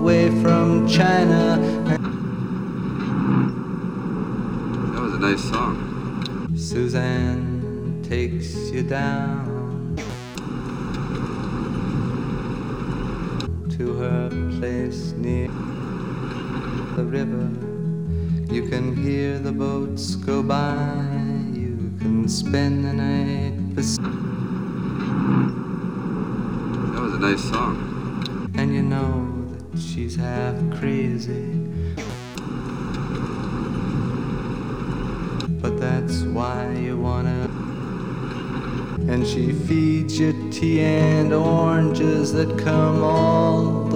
way from China. That was a nice song. Suzanne takes you down to her place near the river. You can hear the boats go by. You can spend the night beside. That was a nice song. And you know that she's half crazy, but that's why you wanna. And she feeds you tea and oranges that come all the